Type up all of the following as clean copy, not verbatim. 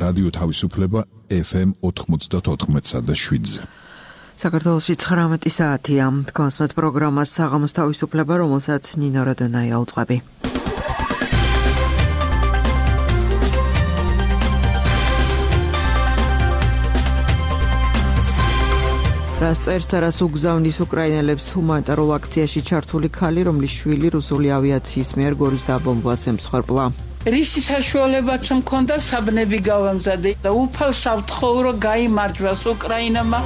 რადიო თავისუფლება FM 94.7-ზე. საქართველოში 19 საათია. თქვენს პროგრამას საღამოს თავისუფლება, რომელსაც ნინო როდონაია უძღვები. რას წერს და რას უგზავნის უკრაინელებს ჰუმანიტარულ აქციაში ჩართული ქალი, რომლის შვილი რუსული ავიაციის მიერ გორის დაბომბვას ემსხვერპლა. რისი საშუალებაც მქონდა საბნები გავამზადე და უფალ სამთხოვრო გაიმარჯვას უკრაინამ.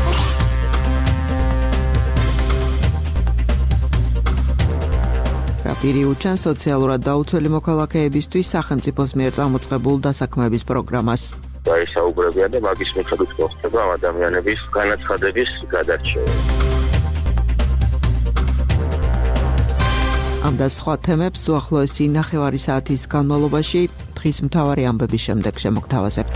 რაპირი უჩან სოციალურად დაუცველი მოქალაქეებისთვის სახელმწიფოს მიერ წამოწყებულ დასაქმების პროგრამას. საუბრებია და მაგის მიხედვით მოხდება ამ ადამიანების განაცხადების გადარჩევა. ამ და სხვა თემებს უახლოესი 9 საათის განმავლობაში დღის მთავარი ამბების შემდეგ შემოგთავაზებთ.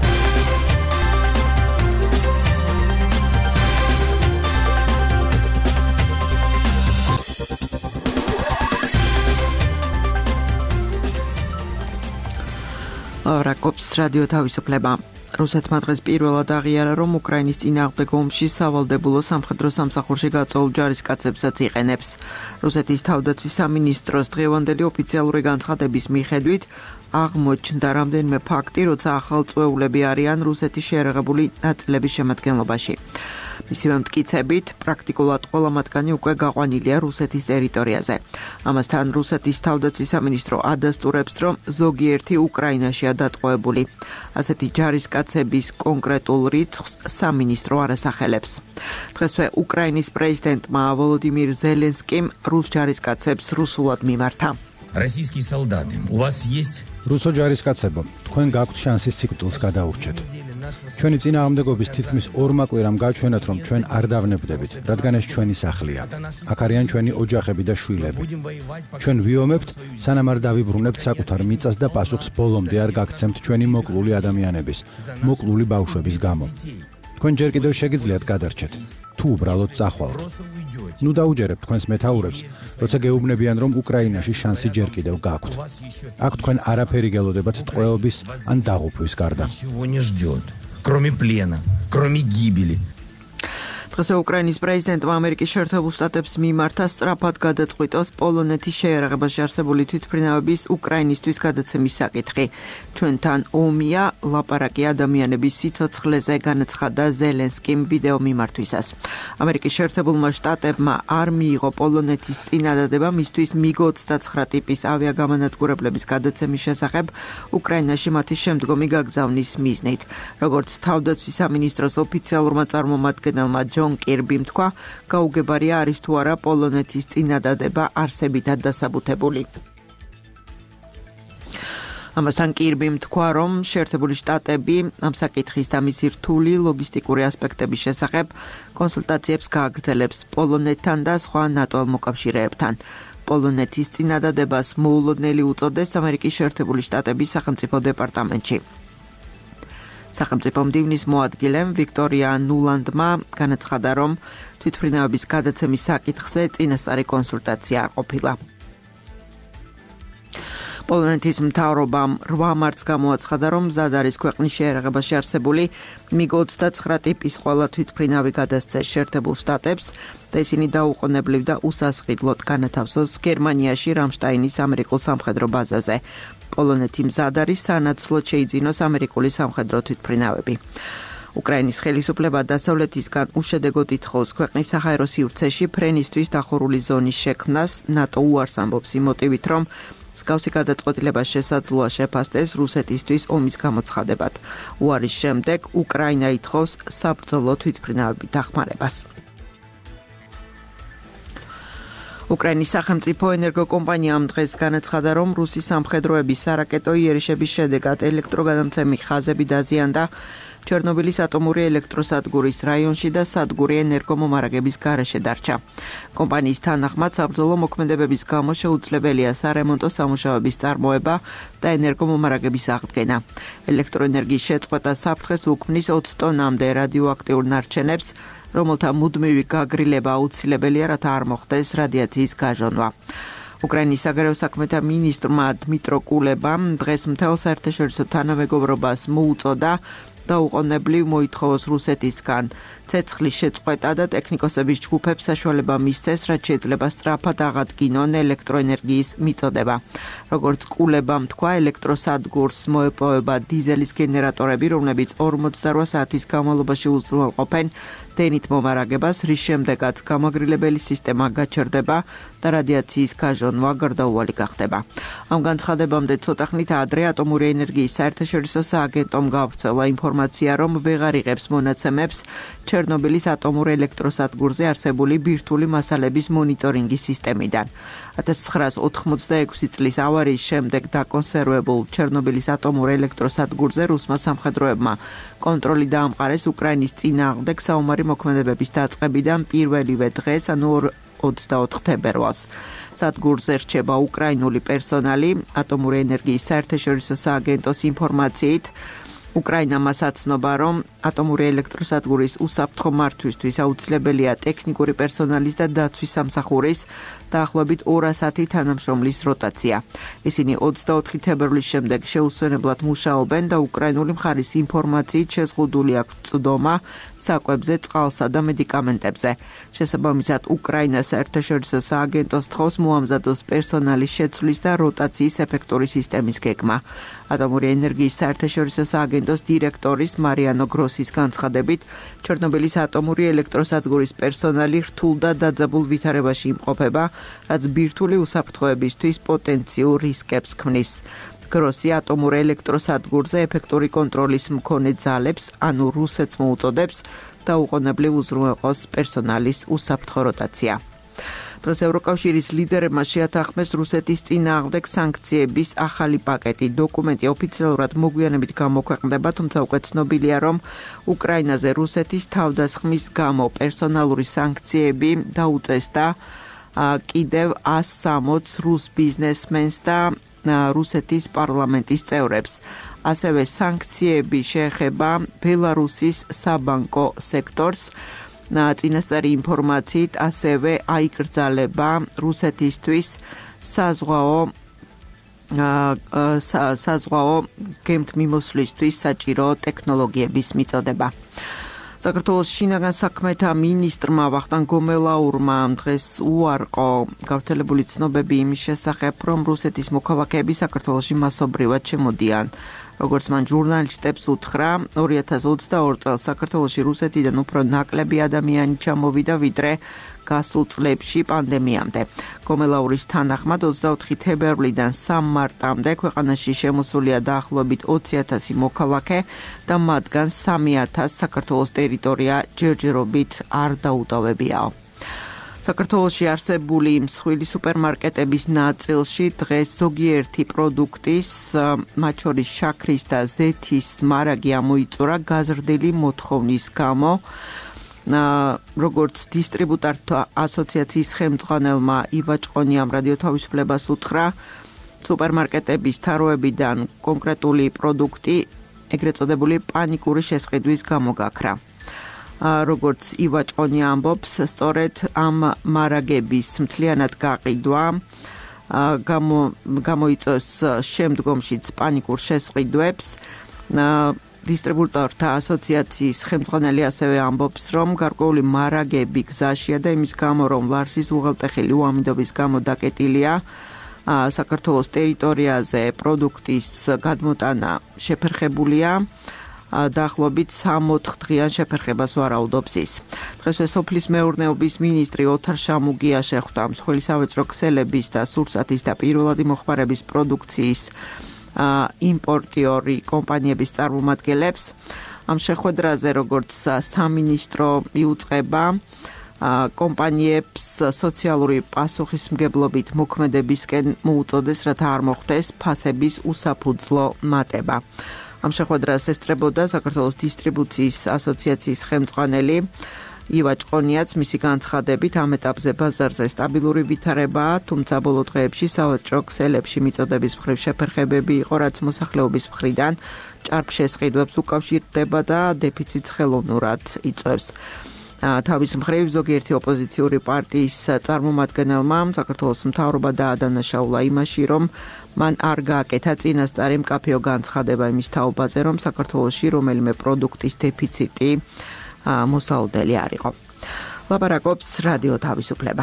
რაკობს რადიო თავისუფლება. რუსეთმა დღეს პირველად აღიარა, რომ უკრაინის წინააღმდეგ ომში სავალდებულო სამხედრო სამსახურში გაწეულ ჯარისკაცებსაც იყენებს. რუსეთის თავდაცვის სამინისტროს დღევანდელი ოფიციალური განცხადების მიხედვით აღმოჩნდა რამდენიმე ფაქტი, როცა ახალწვეულები არიან რუსეთის შეერაღებული ნაწილების შემადგენლობაში. მისივე მტკიცებით, პრაქტიკულად ყველა მათგანი უკვე გაყვანილია რუსეთის ტერიტორიაზე. ამასთან რუსეთის თავდაცვის სამინისტრო ადასტურებს, რომ ზოგიერთი უკრაინაშია დატყვევებული. ასეთი ჯარისკაცების კონკრეტულ რიცხვს სამინისტრო არ ასახელებს. დღესვე უკრაინის პრეზიდენტმა ვოლოდიმირ ზელენსკიმ რუს ჯარისკაცებს რუსულად მიმართა. Российские солдаты, у вас есть რუსო ჯარისკაცებო, თქვენ გაქვთ შანსი სიკვდილს გადაურჩეთ. ჩვენი წინააღმდეგობის თითქმის 2 კვირამ გაჩვენეთ, რომ ჩვენ არ დავნებდებით, რადგან ეს ჩვენი სახლია. აქ არიან ჩვენი ოჯახები და შვილები. ჩვენ ვიომებთ, სანამ არ დავიბრუნებთ საკუთარ მიწას და პასუხს ბოლომდე არ გაგცემთ ჩვენი მოკლული ადამიანების, მოკლული ბავშვების გამო. თქვენ ჯერ კიდევ შეგიძლიათ გადარჩეთ, თუ უბრალოდ წახვალთ. ნუ დაუჯერებთ თქვენს მეთაურებს, როცა გეუბნებიან, რომ უკრაინაში შანსი ჯერ კიდევ გაქვთ. აქ თქვენ არაფერი გელოდებათ ტყვეობის ან დაღუპვის გარდა. Кроме плена, кроме гибели. დღეს უკრაინის პრეზიდენტმა ამერიკის შეერთებულ შტატებს მიმართა სწრაფად გადაწყვიტოს პოლონეთის შეერაღებაში არსებული თვითმფრინავების უკრაინისთვის გადაცემის საკითხი. ჩვენთან ომია, ლაპარაკი ადამიანების სიცოცხლეზე, განაცხადა ზელენსკიმ ვიდეო მიმართვისას. ამერიკის შეერთებულმა შტატებმა არ მიიღო პოლონეთის წინადადება მისთვის MiG-29 ტიპის ავიაგამანადგურებლების გადაცემის შესახებ უკრაინაში მათი შემდგომი გაგზავნის მიზნით. როგორც თავდაცვის სამინისტროს ოფიციალურმა წარმომადგენელმა ჯონ კირბიმ თქვა, გაუგებარია არის თუ არა პოლონეთის წინადადება არსებითად დასაბუთებული. ამასთან კირბიმ თქვა, რომ შეერთებული შტატები ამ საკითხის და მისი რთული ლოგისტიკური ასპექტების შესახებ კონსულტაციებს გააგრძელებს პოლონეთთან და სხვა ნატო მოკავშირეებთან. პოლონეთის წინადადებას მოულოდნელი უწოდეს ამერიკის შეერთებული შტატების სახელმწიფო დეპარტამენტში. სახელმწიფო მდივნის მოადგილემ ვიქტორია ნულანდმა განაცხადა, რომ თვითმფრინავების გადაცემის საკითხზე წინასწარი კონსულტაცია არ ყოფილა. პოლონეთის მთავრობამ 8 მარტს გამოაცხადა, რომ მზად არის ქვეყნის შეერაღებაში არსებული MiG-29 ტიპის ყველა თვითმფრინავი გადასცეს შეერთებულ შტატებს და ისინი დაუყოვნებლივ და უსასყიდლოდ განათავსოს გერმანიაში რამშტაინის ამერიკულ სამხედრო ბაზაზე. პოლონეთი მზად არის სანაცვლოდ შეიძინოს ამერიკული სამხედრო თვითმფრინავები. უკრაინის ხელისუფლება დასავლეთისგან უშედეგოდ ითხოვს ქვეყნის საჰაერო სივრცეში ფრენისთვის დახურული ზონის შექმნას. ნატო უარს ამბობს იმ მოტივით, რომ მსგავსი გადაწყვეტილება შესაძლოა შეფასდეს რუსეთისთვის ომის გამოცხადებად. უარის შემდეგ უკრაინა ითხოვს საბრძოლო თვითმფრინავების დახმარებას. უკრაინის სახელმწიფო ენერგოკომპანიამ დღეს განაცხადა, რომ რუსი სამხედროების სარაკეტო იერიშების შედეგად ელექტროგადამცემი ხაზები დაზიანდა ჩერნობილის ატომური ელექტროსადგურის რაიონში და სადგური ენერგომომარაგების გარეშე დარჩა. კომპანიის თანახმად საბრძოლო მოქმედებების გამო შეუძლებელია სარემონტო სამუშაოების წარმოება და ენერგომომარაგების აღდგენა. ელექტროენერგიის შეწყვეტა საფრთხეს უქმნის 20 ტონამდე რადიოაქტიურ ნარჩენებს, რომელთა მუდმივი გაგრილება აუცილებელია, რათა არ მოხდეს რადიაციის გაჟონვა. უკრაინის საგარეო საქმეთა მინისტრმა დმიტრო კულებამ დღეს მთელ საერთაშორისო თანამეგობრობას მოუწოდა დაუყოვნებლივ მოითხოვოს რუსეთისგან ცეცხლის შეწყვეტა და ტექნიკოსების ჯგუფებს საშუალება მისცეს, რაც შეიძლება სწრაფად აღადგინონ ელექტროენერგიის მიწოდება. როგორც კულებამ თქვა, ელექტროსადგურს მოეპოვება დიზელის გენერატორები, რომლებიც 48 საათის განმავლობაში უზრუნველყოფენ დენით მომარაგებას, რის შემდეგაც გამაგრილებელი სისტემა გაჩერდება და რადიაციის გაჟონვა გარდაუვალი გახდება. ამ განცხადებამდე ცოტა ხნით ადრე ატომური ენერგიის საერთაშორისო სააგენტომ გავრცელა ინფორმაცია, რომ ვეღარ იღებს მონაცემებს ჩერნობილის ატომურ ელექტროსადგურზე არსებული ბირთვული მასალების მონიტორინგის სისტემიდან. 1986 წლის ავარიის შემდეგ დაკონსერვებულ ჩერნობილის ატომურ ელექტროსადგურზე რუსმა სამხედროებმა კონტროლი დაამყარეს უკრაინის წინააღმდეგ საომარი მოქმედებების დაწყებიდან პირველივე დღეს, ანუ 24 თებერვალს. სადგურზე რჩება უკრაინული პერსონალი, ატომური ენერგიის საერთაშორისო სააგენტოს ინფორმაციით უკრაინა მას აცნობა, რომ ატომური ელექტროსადგურის უსაფრთხო მართვისთვის აუცილებელია ტექნიკური პერსონალის და დაცვის სამსახურის დაახლოებით 210 თანამშრომლის როტაცია. ისინი 24 თებერვლის შემდეგ შეუსვენებლად მუშაობენ და უკრაინული მხარის ინფორმაციით შეზღუდული აქვს წვდომა საკვებზე, წყალსა და მედიკამენტებზე. შესაბამისად, უკრაინა საერთაშორისო სააგენტოს თხოვს მოამზადოს პერსონალის შეცვლის და როტაციის ეფექტური სისტემის გეგმა. ატომური ენერგიის საერთაშორისო სააგენტოს დირექტორის მარიანო გროსის განცხადებით, ჩერნობილის ატომური ელექტროსადგურის პერსონალი რთულ და დაძაბულ ვითარებაში იმყოფება, რაც ბირთვული უსაფრთხოებისთვის პოტენციურ რისკებს ქმნის. გროსი ატომურ ელექტროსადგურზე ეფექტური კონტროლის მქონე ძალებს, ანუ რუსეთს მოუწოდებს დაუყოვნებლივ უზრუნველყოს პერსონალის უსაფრთხო როტაცია. დღეს ევროკავშირის ლიდერებმა შეათანხმეს რუსეთის წინააღმდეგ სანქციების ახალი პაკეტი. დოკუმენტი ოფიციალურად მოგვიანებით გამოქვეყნდება, თუმცა უკვე ცნობილია, რომ უკრაინაზე რუსეთის თავდასხმის გამო პერსონალური სანქციები დაუწესდა კიდევ 160 რუს ბიზნესმენს და რუსეთის პარლამენტის წევრებს. ასევე სანქციები შეეხება ბელარუსის საბანკო სექტორს. წინასწარი ინფორმაციით ასევე აიკრძალება რუსეთისთვის საზღვაო გემთმიმოსვლისთვის საჭირო ტექნოლოგიების მიწოდება. საქართველოს შინაგან საქმეთა მინისტრმა ვახტანგ გომელაურმა დღეს უარყო გავრცელებული ცნობები იმის შესახებ, რომ რუსეთის მოქალაქეები საქართველოში მასობრივად შემოდიან. როგორც მან ჟურნალისტებს უთხრა, 2022 წელს საქართველოში რუსეთიდან უფრო ნაკლები ადამიანი ჩამოვიდა, ვიდრე გასულ წლებში პანდემიამდე. გომელაურის თანახმად 24 თებერვლიდან 3 მარტამდე ქვეყანაში შემოსულია დაახლოებით 20,000 მოქალაქე და მათგან 3,000 საქართველოს ტერიტორია ჯერჯერობით არ დაუტოვებიაო. საქართველოში არსებული მსხვილი სუპერმარკეტების ნაწილში დღეს ზოგიერთი პროდუქტის, მათ შორის შაქრის და ზეთის მარაგი ამოიწურა გაზრდილი მოთხოვნის გამო. როგორც დისტრიბუტორთა ასოციაციის ხელმძღვანელმა ივა ჭყონიამ რადიო თავისუფლებას უთხრა, სუპერმარკეტების თაროებიდან კონკრეტული პროდუქტი, ეგრეთ წოდებული პანიკური შესყიდვის გამო გაქრა. როგორც ივა ჭყონია ამბობს, სწორედ ამ მარაგების მთლიანად გაყიდვა გამოიწვევს შემდგომშიც პანიკურ შესყიდვებს. დისტრიბუტორთა ასოციაციის ხელმძღვანელი ასევე ამბობს, რომ გარკვეული მარაგები გზაშია და იმის გამო, რომ ლარსის უღელტეხილი უამინდობის გამო დაკეტილია, საქართველოს ტერიტორიაზე პროდუქტის გადმოტანა შეფერხებულია. დაახლოებით 64 დღიან შეფერხებას ვარაუდობს ის. დღესვე სოფლის მეურნეობის მინისტრი ოთარ შამუგია შეხვდა მსხვილი სავაჭრო ქსელების და სურსათის და პირველადი მოხმარების პროდუქციის იმპორტიორი კომპანიების წარმომადგენლებს. ამ შეხვედრაზე, როგორც სამინისტრო იუწყება კომპანიებს სოციალური პასუხისმგებლობით მოქმედებისკენ მოუწოდეს, რათა არ მოხდეს ფასების უსაფუძვლო მატება. ამ შეხვედრას ესწრებოდა საქართველოს დისტრიბუციის ასოციაციის ხელმძღვანელი ივა ჭყონიაც. მისი განცხადებით, ამ ეტაპზე ბაზარზე სტაბილური ვითარებაა, თუმცა ბოლო დღეებში სავაჭრო ქსელებში მიწოდების მხრივ შეფერხებები იყო, რაც მოსახლეობის მხრიდან ჭარბ შესყიდვებს უკავშირდება და დეფიციტს ხელოვნურად იწვევს. თავის მხრივ ზოგიერთი ოპოზიციური პარტიის წარმომადგენელმა საქართველოს მთავრობა დაადანაშაულა იმაში, რომ მან არ გააკეთა წინასწარი მკაფიო განცხადება იმის თაობაზე, რომ საქართველოში რომელიმე პროდუქტის დეფიციტი მოსალოდელი არ იყო. ლაპარაკობს რადიო თავისუფლება.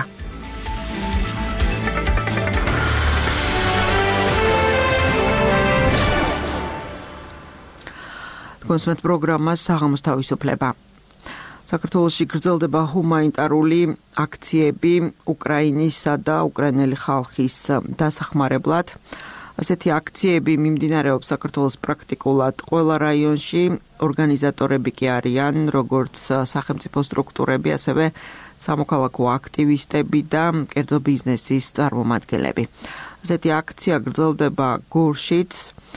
კონსუმენტ პროგრამა საღამოს თავისუფლება. საქართველოში გრძელდება ჰუმანიტარული აქციები უკრაინისა და უკრაინელი ხალხის დასახმარებლად. ასეთი აქციები მიმდინარეობს საქართველოს პრაქტიკულად ყველა რაიონში. ორგანიზატორები კი არიან როგორც სახელმწიფო სტრუქტურები, ასევე სამოქალაქო აქტივისტები და კერძო ბიზნესის წარმომადგენლები. ასეთი აქცია გრძელდება გორშიც.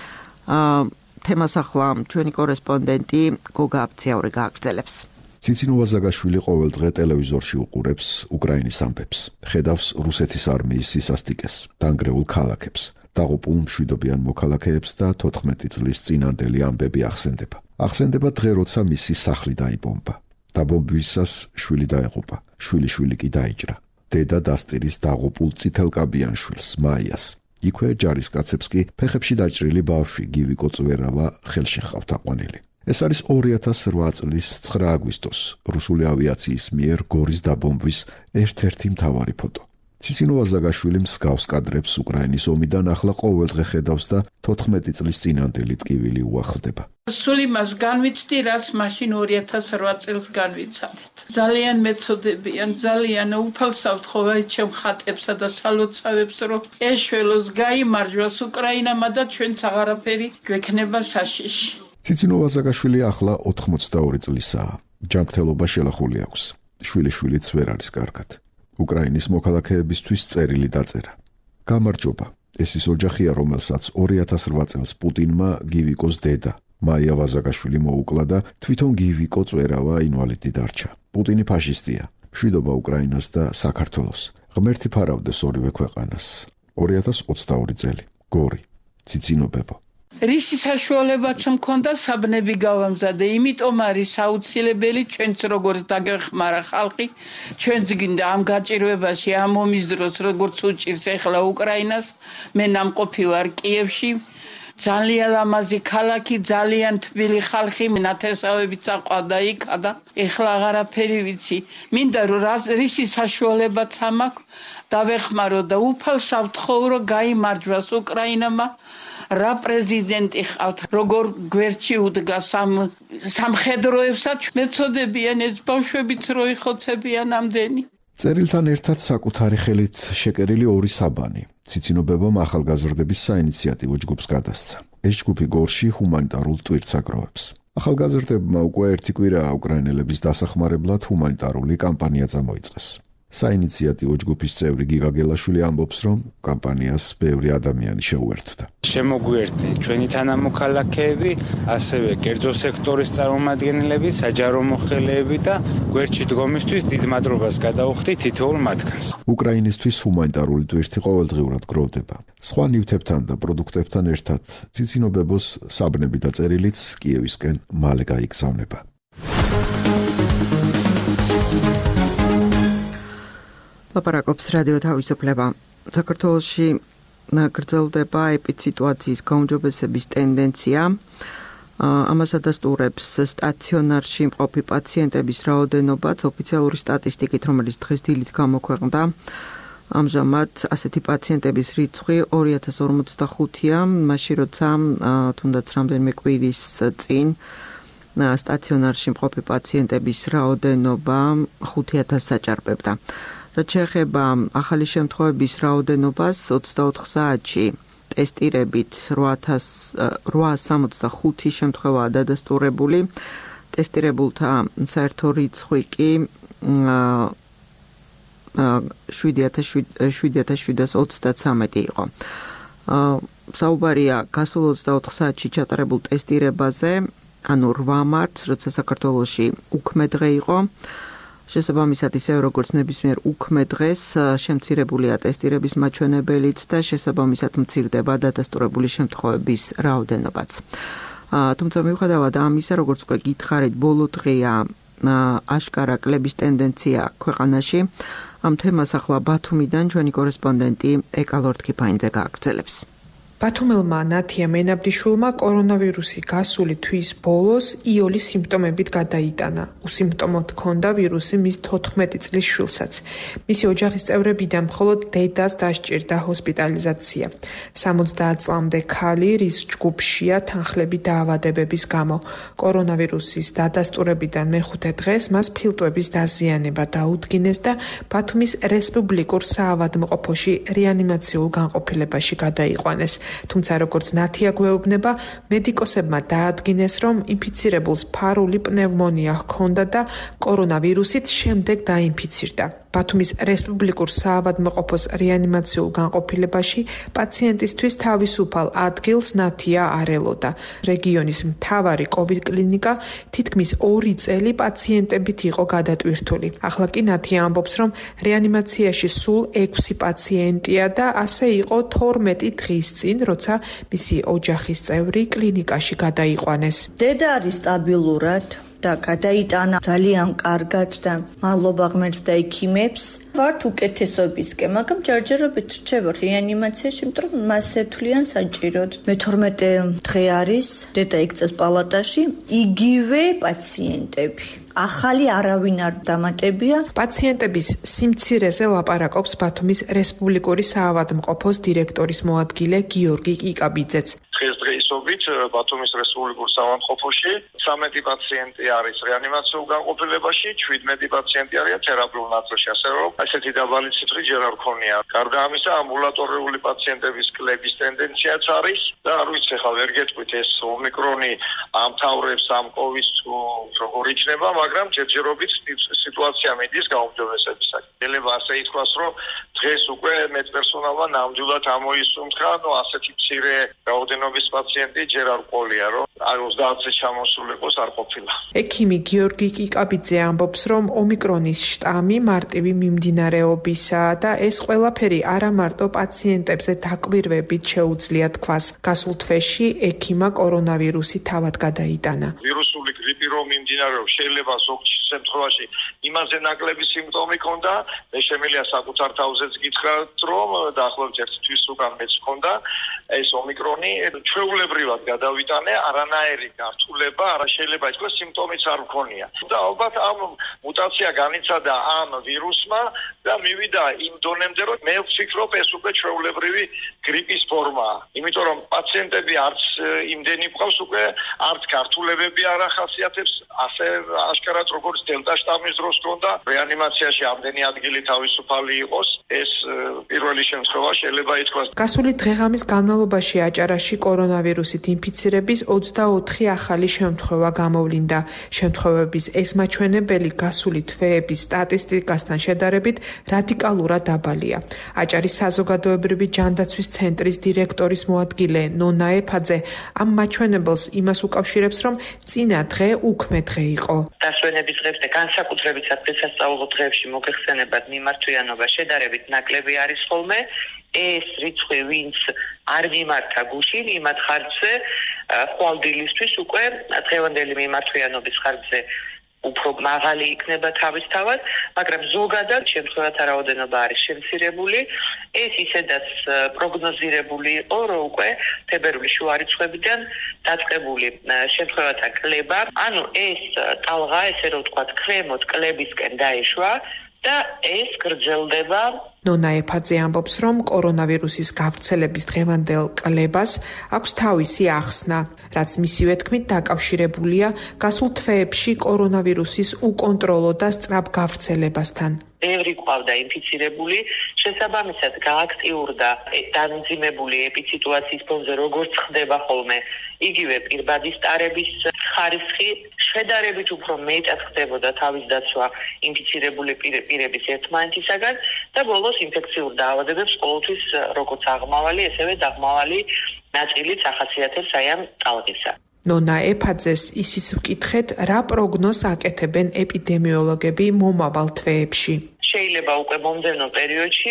თემას ახლა ჩვენი კორესპონდენტი გოგა აბციაური გააგრძელებს. ციცინოვა ზაგაშვილი ყოველ დღე ტელევიზორში უყურებს უკრაინის ამბებს, ხედავს რუსეთის არმიის სისასტიკეს, დანგრეულ ქალაქებს, დაღუპულ მშვიდობიან მოქალაქეებს და 14 წლის წინანდელი ამბები ახსენდება. ახსენდება დღე, როცა მისი სახლი დაიბომბა. დაბომბვისას შვილი დაეღუპა, შვილიშვილი კი დაიჭრა. დედა დასტირის დაღუპულ წითელკაბიან შვილს, მაიას. იქვე ჯარისკაცებს კი ფეხებში დაჭრილი ბავშვი გივი კოწვერავა ხელში ჰყავთ აყვანილი. ეს არის 2008 წლის 9 აგვისტოს რუსული ავიაციის მიერ გორის დაბომბვის ერთ-ერთი მთავარი ფოტო. ციცინოვა ზაგაშვილი მსგავს კადრებს უკრაინის ომიდან ახლა ყოველდღე ხედავს და 14 წლის წინანდელი ტკივილი უახლდება. სულ იმას განვიცდი, რაც მაშინ 2008 წელს განვიცადეთ. ძალიან მეწოდებიან, ძალიან უფალსავთ ხოვა ჩემ ხატებსა და სალოცავებს, რომ ეშველოს გაიმარჯვას უკრაინამა და ჩვენც აღარაფერი გვექნება საშიში. ციცინოვა ზაგაშვილი ახლა 82 წლისაა. ჯანმრთელობა შელახული აქვს. შვილიშვილიც ვერ არის კარგად. უკრაინის მოქალაქეებისთვის წერილი დაწერა. გამარჯობა. ეს ის ოჯახია, რომელსაც 2008 წელს პუტინმა გივიკოს დედა მაია ვაზაგაშვილი მოუკლა და თვითონ გივიკო წვერავა ინვალიდი დარჩა. პუტინი ფაშისტია. მშვიდობა უკრაინას და საქართველოს. ღმერთი ფარავდეს ორივე ქვეყანას. 2022 წელი. გორი. ციცინობებო. რისი საშუალებაც მქონდა საბნები გავამზადე, იმიტომ არის აუცილებელი ჩვენც როგორც დაგეხმარა ხალხი, ჩვენც გინდა ამ გაჭირვებაში, ამ ომის დროს როგორც უჭირს ახლა უკრაინას, მე ნამყოფი ვარ კიევში, ძალიან ლამაზი ქალაქი, ძალიან თბილი ხალხი, ნათესავებით საყვავდა იქა და ახლა აღარაფერი ვიცი. მინდა რომ რისი საშუალებაც ამაქვს, დავეხმარო და უფალსავთ ხოვრო გაიმარჯვას უკრაინამა. რა პრეზიდენტი ხავთ, როგორ გვერდში უდგა სამხედროებსაც მეწოდებიან ეს ბავშვებიც რო იხოცებიან ამდენი. წერილთან ერთად საკუთარი ხელით შეკერილი ორი საბანი. ციცინობებამ ახალგაზრდების საინიციატივო ჯგუფს გადასცა. ეს ჯგუფი გორში ჰუმანიტარულ ტვირთს აგროვებს. ახალგაზრდებმა უკვე ერთი კვირაა უკრაინელების დასახმარებლად ჰუმანიტარული კამპანია წამოიწყეს. საინიციატივო ჯგუფის წევრი გიგა გელაშვილი ამბობს, რომ კამპანიას ბევრი ადამიანი შეუერთდა. შემოგვიერთდნენ ჩვენი თანამოქალაქეები, ასევე კერძო სექტორის წარმომადგენლები, საჯარო მოხელეები და გვერდში დგომისთვის დიდ მადლობას გადავუხდით თითოეულ მათგანს. უკრაინისთვის ჰუმანიტარული ტვირთი ყოველდღიურად გროვდება. სხვა ნივთებთან და პროდუქტებთან ერთად ციცინობებოს საბნები და წერილიც კიევისკენ მალე გაიგზავნება. ლაპარაკობს რადიო თავისუფლება. საქართველოში გრძელდება ეპიდსიტუაციის გაუმჯობესების ტენდენცია. ამას ადასტურებს სტაციონარში მყოფი პაციენტების რაოდენობაც ოფიციალური სტატისტიკით, რომელიც დღეს დილით გამოქვეყნდა. ამჟამად ასეთი პაციენტების რიცხვი 2045-ია, მაშინ როცა თუნდაც რამდენიმე კვირის წინ სტაციონარში მყოფი პაციენტების რაოდენობა 5000 საჭარბებდა. რაც შეეხება ახალი შემთხვევების რაოდენობას 24 საათში ტესტირებით 865 შემთხვევაა დადასტურებული. ტესტირებულთა საერთო რიცხვი კი 7733 იყო. საუბარია გასულ 24 საათში ჩატარებულ ტესტირებაზე, ანუ 8 მარტს, როცა საქართველოში უქმე დღე იყო. შესაბამისად ისევე როგორც ნებისმიერ უქმე დღეს შემცირებულია ტესტირების მაჩვენებელიც და შესაბამისად მცირდება დადასტურებული შემთხვევების რაოდენობაც. თუმცა მიუხედავად ამისა, როგორც უკვე გითხარით, ბოლო დღეა აშკარა კლების ტენდენცია ქვეყანაში. ამ თემას ახლა ბათუმიდან ჩვენი კორესპონდენტი ეკა ლორთქიფაინძე გააგრძელებს. ბათუმელმა ნათია მენაბდიშვილმა კორონავირუსი გასული თვის ბოლოს იოლის სიმპტომებით გადაიტანა. უსიმპტომოდ ჰქონდა ვირუსი მის 14 წლის შვილსაც. მისი ოჯახის წევრებიდან მხოლოდ დედას დასჭირდა ჰოსპიტალიზაცია. 70 წლამდე ქალი, რის ჯგუფშია თანხლები დაავადებების გამო. კორონავირუსის დადასტურებიდან მეხუთე დღეს მას ფილტვების დაზიანება დაუდგინეს და ბათუმის რესპუბლიკურ საავადმყოფოში რეანიმაციულ განყოფილებაში გადაიყვანეს. თუმცა როგორც ნათია გვეუბნება, მედიკოსებმა დაადგინეს, რომ ინფიცირებულს ფარული პნევმონია ჰქონდა და კორონავირუსით შემდეგ დაინფიცირდა. ბათუმის რესპუბლიკურ საავადმყოფოს რეანიმაციულ განყოფილებაში პაციენტისთვის თავისუფალ ადგილს ნათია არ ელოდა. რეგიონის მთავარი კოვიდ კლინიკა თითქმის 2 წელი პაციენტებით იყო გადატვირთული. ახლა კი ნათია ამბობს, რომ რეანიმაციაში სულ 6 პაციენტია და ასე იყო 12 დღის წინ, როცა მისი ოჯახის წევრი კლინიკაში გადაიყვანეს. დედა არის სტაბილურად და გადაიტანა ძალიან კარგად და მადლობა ღმერთს და ექიმებს. ვართ უკეთესობისკენ, მაგრამ ჯერჯერობით რჩება რეანიმაციაში, იმიტომ რომ მას ეთვლიან საჭიროდ. მე-12 დღე არის, დედა იქცევს პალატაში, იგივე პაციენტები. ახალი არავინ არ დამატებია. პაციენტების სიმცირეზე ლაპარაკობს ბათუმის რესპუბლიკური საავადმყოფოს დირექტორის მოადგილე გიორგი კიკაბიძეც. დღესდღეობით ბათუმის რესპუბლიკურ საავადმყოფოში 13 პაციენტი არის რეანიმაციულ განყოფილებაში, 17 პაციენტი არიან თერაპიულ ნაწილში, ასე რომ ესეთი დაბალი ციფრი ჯერ არ ქონია. გარდა ამისა, ამბულატორიული პაციენტების კლების ტენდენციაც არის და არ ვიცი, ხა ვერ გეტყვით ეს ომიკრონი ამთავრებს ამ კოვიდს თუ როგორ იქნება, მაგრამ ჯერჯერობით სიტუაცია მიდის გაუმჯობესებისაკენ. შეიძლება ასე ითქვას, რომ დღეს უკვე მედპერსონალმა ნამდვილად ამოისუნთქა, ასეთი მცირე რაოდენობის პაციენტი ჯერ არ ყოლია, რომ 30-ზე ჩამოსულიყოს არ ყოფილა. ექიმი გიორგი კიკაბიძე ამბობს, რომ ომიკრონის შტამი მარტივი მიმდინარეობისაა და ეს ყველაფერი არა მარტო პაციენტებზე დაკვირვებით შეუძლია თქვას. გასულ თვეში ექიმა კორონავირუსი თავად გადაიტანა. ვირუსული გრიპი რომ მიმდინარეობს, შეიძლება ზოგ შემთხვევაში იმაზე ნაკლები სიმპტომი ქონდა, მე შემიძლია საკუთარ თავზეც გითხრათ, რომ დაახლოებით 1 თვის უკან მეც ქონდა ეს ომიკრონი, ჩვეულებრივად გადავიტანე, არანაირი გართულება არ შეიძლება ითქვას, სიმპტომიც არ მქონია. და ალბათ ამ მუტაცია განიცადა ამ ვირუსმა და მივიდა იმ დონემდე, რომ მე ვფიქრობ, ეს უკვე ჩვეულებრივი გრიპის ფორმაა. იმიტომ რომ პაციენტები არც იმდენი ყავს უკვე, არც გართულებები არ ახასიათებს, ასე აშკარად როგორც დელტა შტამის დროს ქონდა, რეანიმაციაში ამდენი ადგილი თავისუფალი იყოს, ეს პირველი შემთხვევა შეიძლება ითქვას. გასული დღეღამის განმავლობაში აჭარაში კორონავირუსით ინფიცირების 24 ახალი შემთხვევა გამოვლინდა. შემთხვევების ეს მაჩვენებელი გასული თვეების სტატისტიკასთან შედარებით რადიკალურად დაბალია. აჭარის საზოგადოებრივი ჯანდაცვის ცენტრის დირექტორის მოადგილე ნონა ეფაძე ამ მაჩვენებელს იმას უკავშირებს, რომ წინა დღე უქმე დღე იყო. დასვენების დღეებს და განსაკუთრებით სადღესასწაულო დღეებში მოგეხსენებათ მიმართვიანობა შედარებით ნაკლები არის ხოლმე. ეს რიცხვი ვინც არ მიმართა გუშინ იმათ ხარჯზე ხვალდილისთვის უკვე დღევანდელი მიმართვიანობის ხარჯზე უფრო მაღალი იქნება თავისთავად, მაგრამ ზოგადად შემთხვევათა რაოდენობა არის შემცირებული. ეს ისედაც პროგნოზირებული იყო, რომ უკვე თებერვლის შუა რიცხვებიდან დაწყებული შემთხვევათა კლება, ანუ ეს ტალღა, ესე რომ ვთქვათ, ქვემოთ კლებისკენ დაეშვა და ეს გრძელდება. ნონა ეფაძე ამბობს, რომ კორონავირუსის გავრცელების დღევანდელ კლებას აქვს თავისი ახსნა, რაც მისივე თქმით დაკავშირებულია გასულ თვეებში კორონავირუსის უკონტროლო და სწრაფ გავრცელებასთან. ბევრი ყავდა ინფიცირებული, შესაბამისად გააქტიურდა დამძიმებული ეპიდემიологიის ფონზე, როგორც ხდება ხოლმე, იგივე პირბადის ტარების ხარისხი, შედარებით უფრო მეტად ხდებოდა თავის დაცვა ინფიცირებული პირების ერთმანეთისაგან და ბოლოს ინფექციურ დაავადებებს ყოველთვის როგორც აღმავალი, ესევე დაღმავალი ნაწილიც ახასიათებს აი ამ ტალღისა. ნონა ეფაძეს ისიც ვკითხეთ, რა პროგნოზს აკეთებენ ეპიდემიოლოგები მომავალ თვეებში. შეიძლება უკვე მომდევნო პერიოდში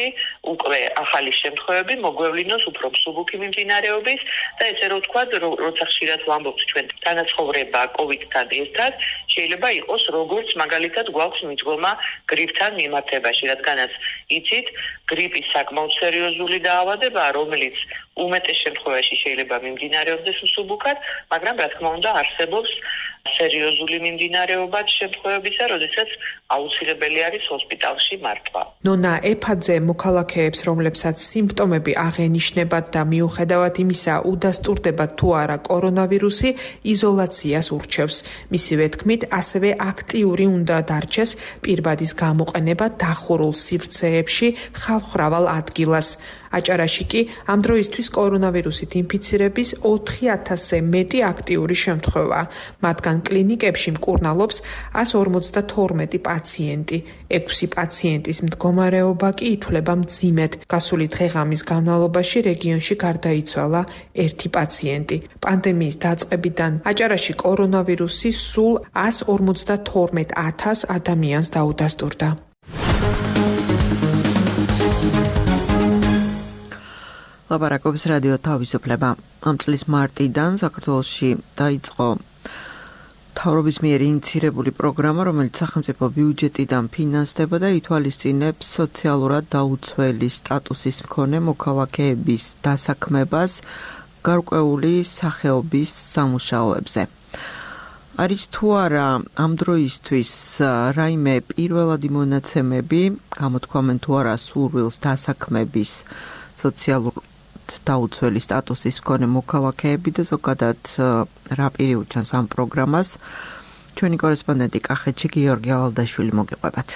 უკვე ახალი შემთხვევები მოგვევლინოს უფრო მსუბუქი მიმდინარეობის და ესე რომ ვთქვათ, როცა ხშირად ვამბობთ ჩვენ თანაცხოვრება COVID-თან ერთად, შეიძლება იყოს როგორც მაგალითად გვაქვს მიდგომა გრიპთან მიმართებაში, რადგანაც იცით, გრიპი საკმაოდ სერიოზული დაავადებაა, რომელიც უმეტეს შემთხვევაში შეიძლება მიმდინარეობდეს მსუბუქად, მაგრამ რა თქმა უნდა არსებობს სერიოზული მიმდინარეობაც შემთხვევებისა, როდესაც აუცილებელი არის ჰოსპიტალში მართვა. ნონა ეფაძე მოქალაქეებს, რომლებსაც სიმპტომები აღენიშნებათ და მიუხედავად იმისა უდასტურდებათ თუ არა კორონავირუსი, იზოლაციას ურჩევს. მისივე თქმით, ასევე აქტიური უნდა დარჩეს პირბადის გამოყენება დახურულ სივრცეებში ხალხმრავალ ადგილას. აჭარაში კი ამ დროისთვის კორონავირუსით ინფიცირების 4000-ზე მეტი აქტიური შემთხვევაა. მათგან კლინიკებში მკურნალობს 152 პაციენტი. 6 პაციენტის მდგომარეობა კი ითვლება მძიმედ. გასული დღე-ღამის განმავლობაში რეგიონში გარდაიცვალა 1 პაციენტი. პანდემიის დაწყებიდან აჭარაში კორონავირუსი სულ 152,000 ადამიანს დაუდასტურდა. ლაპარაკობს რადიო თავისუფლება. ამ წლის მარტიდან საქართველოში დაიწყო მთავრობის მიერ ინიცირებული პროგრამა, რომელიც სახელმწიფო ბიუჯეტიდან ფინანსდება და ითვალისწინებს სოციალურად დაუცველი სტატუსის მქონე მოქალაქეების დასაქმებას გარკვეული სახეობის სამუშაოებზე. არის თუ არა ამ დროისთვის რაიმე პირველადი მონაცემები გამოთქვამენ თუ არა სურვილს დასაქმების სოციალურ დაუცველი სტატუსის მქონე მოქალაქეები და ზოგადად რა პირი უჩანს ამ პროგრამას. ჩვენი კორესპონდენტი კახეთში გიორგი ალალდაშვილი მოგიყვებათ.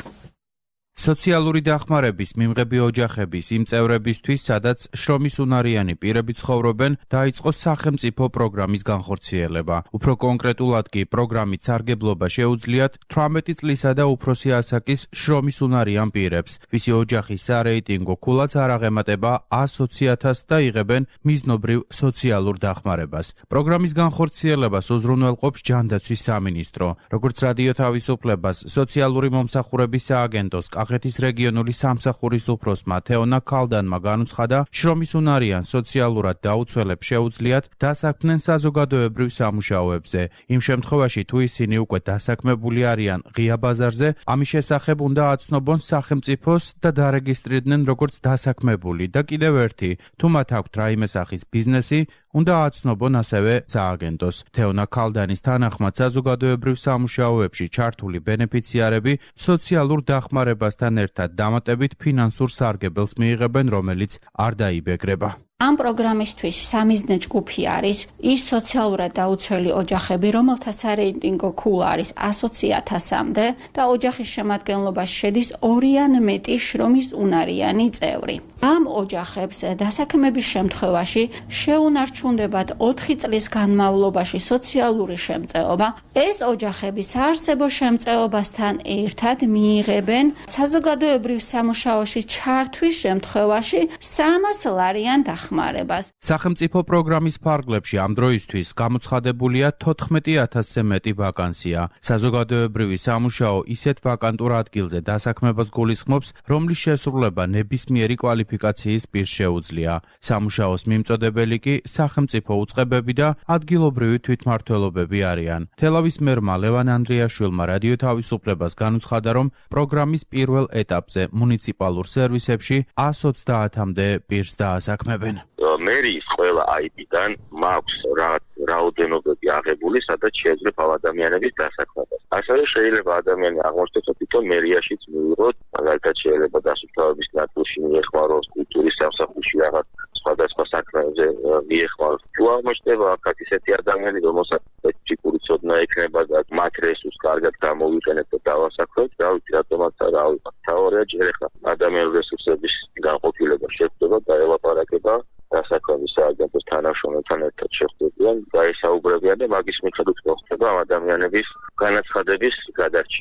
სოციალური დახმარების მიმღები ოჯახების იმ წევრებისთვის, სადაც შრომის უნარიანი პირები ცხოვრობენ, დაიწყო სახელმწიფო პროგრამის განხორციელება. უფრო კონკრეტულად კი პროგრამის სარგებლობა შეუძლიათ 18 წლისა და უფროსი ასაკის შრომის უნარიან პირებს, ვისი ოჯახის სარეიტინგო ქულაც არ აღემატება 120,000 და იღებენ მიზნობრივ სოციალურ დახმარებას. პროგრამის განხორციელებას უზრუნველყოფს ჯანდაცვის სამინისტრო. როგორც რადიო თავისუფლებას სოციალური მომსახურების სააგენტოს კახეთის რეგიონული სამსახურის უფროსმა თეონა ქალდანმა განუცხადა, შრომის უნარიან სოციალურად დაუცველებს შეუძლიათ დასაქმდნენ საზოგადოებრივ სამუშაოებზე. იმ შემთხვევაში, თუ ისინი უკვე დასაქმებული არიან ღია ბაზარზე, ამის შესახებ უნდა აცნობონ სახელმწიფოს და დარეგისტრირდნენ როგორც დასაქმებული და კიდევ ერთი, თუ მათ აქვთ რაიმე სახის ბიზნესი, უნდა აცნობონ ასევე სააგენტოს. თეონა ქალდანის თანახმად საზოგადოებრივ სამუშაოებში ჩართული ბენეფიციარები სოციალურ დახმარებასთან ერთად დამატებით ფინანსურ სარგებელს მიიღებენ, რომელიც არ დაიბეგრება. ამ პროგრამისთვის სამიზნე ჯგუფი არის ის სოციალურად დაუცველი ოჯახები, რომელთა სარეიტინგო ქულა არის 120,000-მდე და ოჯახის შემადგენლობაში შედის 2 ან მეტი შრომის უნარიანი წევრი. ამ ოჯახებს დასაქმების შემთხვევაში შეუნარჩუნდებათ 4 წლის განმავლობაში სოციალური შემწეობა. ეს ოჯახები საარსებო შემწეობასთან ერთად მიიღებენ საზოგადოებრივ სამუშაოში ჩართვის შემთხვევაში 300 ლარიან დახმარებას. სახელმწიფო პროგრამის ფარგლებში ამ დროისთვის გამოცხადებულია 14,000-ზე მეტი ვაკანსია. საზოგადოებრივი სამუშაო ისეთ ვაკანტურ ადგილზე დასაქმებას გულისხმობს, რომლის შესრულება ნებისმიერი კვალიფიკაციის პირს შეუძლია. სამუშაოს მიმწოდებელი კი სახელმწიფო უწყებები და ადგილობრივი თვითმმართველობები არიან. თელავის მერმა ლევან ანდრიაშვილმა რადიო თავისუფლებას განუცხადა, რომ პროგრამის პირველ ეტაპზე მუნიციპალურ სერვისებში 130-მდე პირს დაასაქმებენ. მერის ყველა IP-დან მაქვს რაოდენობები აღებული, სადაც შეიძლება ადამიანების დასაქმებას. ასევე შეიძლება ადამიანი აღმოჩნდეს, თვითონ მერიაშიც მიიღოს, მაგალითად შეიძლება დასუფთავების ნაწილში მიეხმაროს, კულტურის სამსახურში რაღაც სხვადასხვა საქმეებზე მიეხმაროს. თუ აღმოჩნდება აქ ისეთი ადამიანი, რომელსაც სპეციფიკური ცოდნა ექნება და მათ რესურსს კარგად გამოვიყენებთ და დავასაქმებთ, რა ვიცი, რატომაც არა ავიღოთ. თავარია ჯერ ახლა ადამიანური რესურსების განყოფილება შეხვდება და ელაპარაკება დასაქმების სააგენტოს თანამშრომელთან ერთად შეხვდებიან, გაესაუბრებიან და მაგის მიხედვით მოხდება ამ ადამიანების განაცხადების გადარჩევა.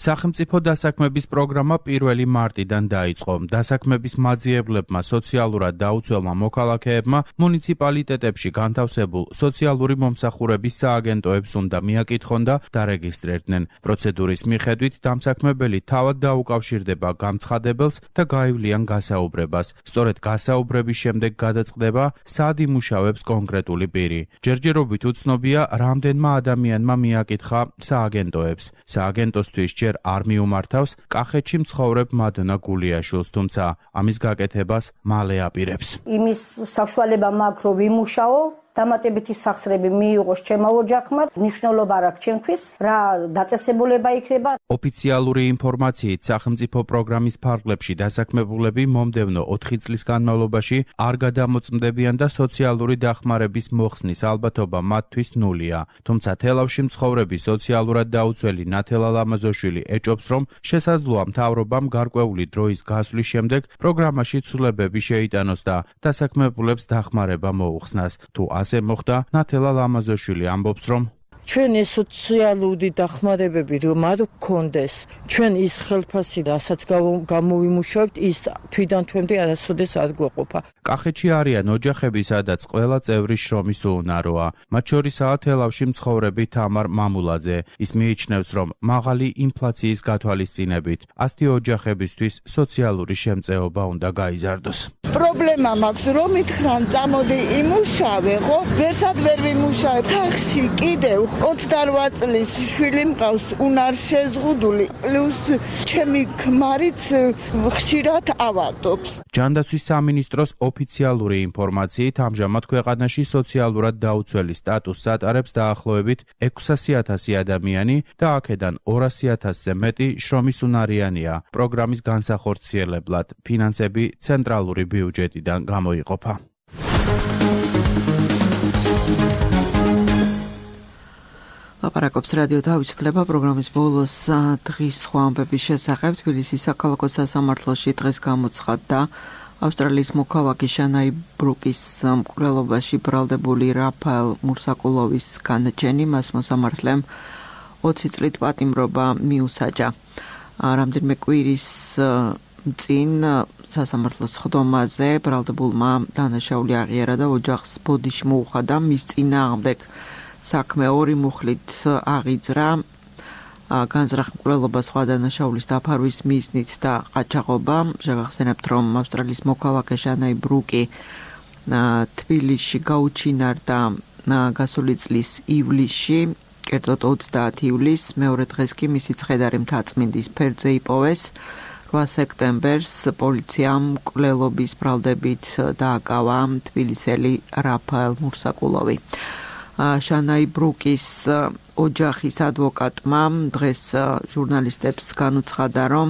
სახელმწიფო დასაქმების პროგრამა 1 მარტიდან დაიწყო. დასაქმების მაძიებლებმა სოციალურად დაუცველმა მოქალაქეებმა მუნიციპალიტეტებში განთავსებულ სოციალური მომსახურების სააგენტოებს უნდა მიაკითხონ და დარეგისტრირდნენ. პროცედურის მიხედვით დამსაქმებელი თავად დაუკავშირდება გამცხადებელს და გაივლიან გასაუბრებას. სწორედ გასაუბრების შემდეგ გადაწყდება, სად იმუშავებს კონკრეტული პირი. ჯერჯერობით უცნობია, რამდენმა ადამიანმა მიაკითხა სააგენტოებს. სააგენტოსთვის ჯერ არ მიუმართავს კახეთში მცხოვრებ მადონა გულიაშვილს, თუმცა ამის გაკეთებას მალე აპირებს. იმის საშუალება მაქვს, რომ ვიმუშაო, დამატებითი სახსრები მიიღოს ჩემო ოჯახმა, მნიშვნელობა არ აქვს ჩემთვის, რა დაწესებულება იქნება. ოფიციალური ინფორმაციით, სახელმწიფო პროგრამის ფარგლებში დასაქმებულები მომდევნო 4 წლის განმავლობაში არ გადამოწმდებიან და სოციალური დახმარების მოხსნის ალბათობა მათთვის ნულია. თუმცა თელავში მცხოვრები სოციალურად დაუცველი ნათელა ლამაზოშვილი ეჭობს, რომ შესაძლოა მთავრობამ გარკვეული დროის გასვლის შემდეგ პროგრამაში ცვლილებები შეიტანოს და დასაქმებულებს დახმარება მოუხსნას. თუ ასე მოხდა, ნათელა ლამაზოშვილი ამბობს, რომ ჩვენი სოციალური დახმარებები რომ არ გქონდეს, ჩვენ ის ხელფასი, რასაც გამოვიმუშავებთ, ის თვიდან თვემდე არასოდეს არ გვეყოფა. კახეთში არიან ოჯახები, სადაც ყველა წევრი შრომის უუნაროა. მათ შორისაა თელავში მცხოვრები თამარ მამულაძე. ის მიიჩნევს, რომ მაღალი ინფლაციის გათვალისწინებით ასეთი ოჯახებისთვის სოციალური შემწეობა უნდა გაიზარდოს. პრობლემა მაქვს, რომ მითხრან წამოდი იმუშავე, ხო? ვერსად ვერ ვიმუშავებ. სახში კიდევ 28 წლის შვილი მყავს, უნარ შეზღუდული, პლუს ჩემი ქმარიც ხშირად ავადობს. ჯანდაცვის სამინისტროს ოფიციალური ინფორმაციით, ამჟამად ქვეყანაში სოციალურად დაუცველი სტატუსს ატარებს დაახლოებით 600,000 ადამიანი და აქედან 200,000-ზე მეტი შრომის უნარიანია. პროგრამის განსახორციელებლად ფინანსები ცენტრალური ბიუჯეტიდან გამოიყოფა. ლაპარაკობს რადიო თავისუფლება პროგრამის ბოლოს დღის სხვა ამბების შესახებ. თბილისის საქალაქო სასამართლოში დღეს გამოცხადდა ავსტრალიის მოქალაქე შანაი ბრუკის მკვლელობაში ბრალდებული რაფაელ მურსაკულოვის განაჩენი. მას მოსამართლემ 20 წლით პატიმრობა მიუსაჯა. რამდენიმე კვირის წინ სასამართლოს ხდომაზე ბრალდებულმა დანაშაული აღიარა და ოჯახს ბოდიში მოუხადა. მის წინააღმდეგ საქმე 2 მუხლით აღიძრა, განზრახ მკვლელობა სხვა დანაშაულის დაფარვის მიზნით და ყაჩაღობა. შეგახსენებთ, რომ ავსტრალიის მოქალაქე შანაი ბრუკი თბილისში გაუჩინარდა გასული წლის ივლისში, კერძოდ 30 ივლისს, მეორე დღეს კი მისი ცხედარი მთაწმინდის ფერდზე იპოვეს. 8 სექტემბერს პოლიციამ მკვლელობის ბრალდებით დააკავა თბილისელი რაფაელ მურსაკულოვი. შანაი ბრუკის ოჯახის ადვოკატმა დღეს ჟურნალისტებს განუცხადა, რომ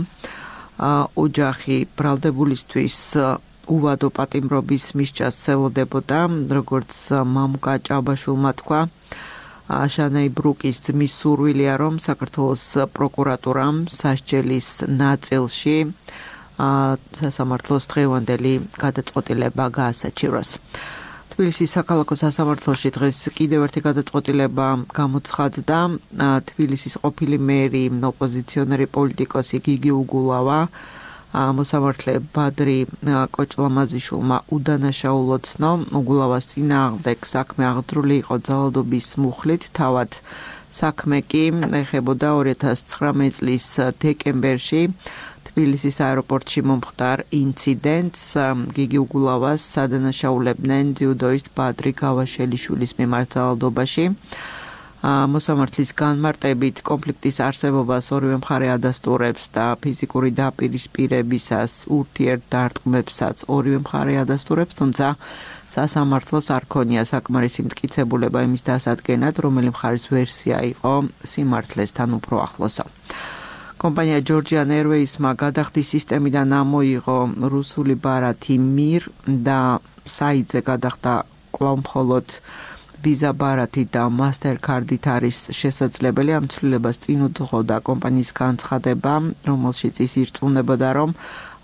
ოჯახი ბრალდებულისთვის უვადო პატიმრობის მისჯას ცელოდებოდა, როგორც მამუკა ჭაბაშვილმა თქვა. შანაი ბრუკის ძმის სურვილია, რომ საქართველოს პროკურატურამ სასჯელის ნაწილში სასამართლოს დღევანდელი გადაწყვეტილება გაასაჩივროს. თბილისის საქალაქო სასამართლოში დღეს კიდევ ერთი გადაწყვეტილება გამოცხადდა. თბილისის ყოფილი მერი, ოპოზიციონერი პოლიტიკოსი გიგი უგულავა მოსამართლე ბადრი კოჭლამაზიშვილმა უდანაშაულო ცნო. უგულავას წინააღმდეგ საქმე აღძრული იყო ძალადობის მუხლით, თავად საქმე კი ეხებოდა 2019 წლის დეკემბერში თბილისის აეროპორტში მომხდარ ინციდენტს. გიგი უგულავას სადანაშაულებდნენ ძიუდოისტ ბადრი გავაშელიშვილის მიმართ ძალადობაში. მოსამართლის განმარტებით კონფლიქტის არსებობას ორივე მხარე ადასტურებს და ფიზიკური დაპირისპირებისას ურთიერთდარტყმებსაც ორივე მხარე ადასტურებს, თუმცა სასამართლოს არ ქონია საკმარისი მტკიცებულება იმის დასადგენად, რომელი მხარის ვერსია იყო სიმართლესთან უფრო ახლოსო. კომპანია Georgian Airways-მა გადახდის სისტემიდან ამოიღო რუსული ბარათი მირ და საიტზე გადახდა კვლავ მხოლოდ Visa ბარათი და Mastercard-ით არის შესაძლებელი. ამ ცვლილებას წინ უძღოდა კომპანიის განცხადება, რომელშიც ის ირწმუნებოდა, რომ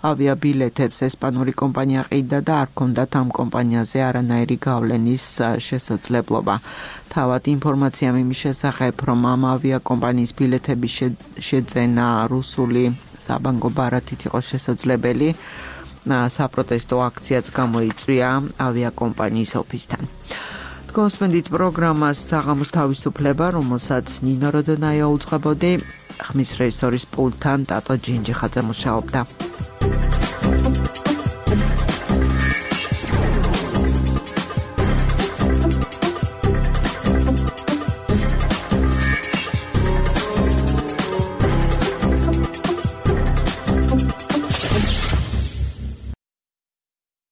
ავიაბილეთებს ესპანური კომპანია ყიდდა და არ ჰქონდათ ამ კომპანიაზე არანაირი გავლენის შესაძლებლობა. თავად ინფორმაციამ იმის შესახებ, რომ ამ ავიაკომპანიის ბილეთების შეძენა რუსული საბანკო ბარათით იყო შესაძლებელი, საპროტესტო აქციაც გამოიწვია ავიაკომპანიის ოფისთან. გოსმენდით პროგრამას საღამოს თავისუფლება, რომელსაც ნინო როდონაია უძღვებოდი, ხმის რეჟისორის პულტთან ტატო ჯინჯიხაძე მუშაობდა.